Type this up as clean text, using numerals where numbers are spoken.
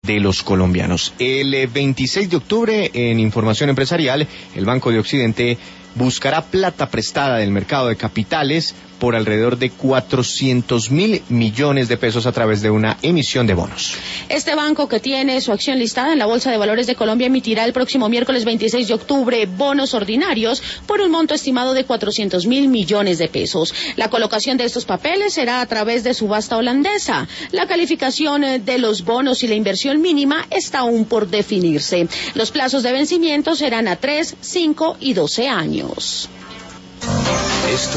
de los colombianos. El 26 de octubre, en Información Empresarial, el Banco de Occidente buscará plata prestada del mercado de capitales por alrededor de 400.000 millones de pesos a través de una emisión de bonos. Este banco, que tiene su acción listada en la Bolsa de Valores de Colombia, emitirá el próximo miércoles 26 de octubre bonos ordinarios por un monto estimado de 400.000 millones de pesos. La colocación de estos papeles será a través de subasta holandesa. La calificación de los bonos y la inversión mínima está aún por definirse. Los plazos de vencimiento serán a 3, 5 y 12 años.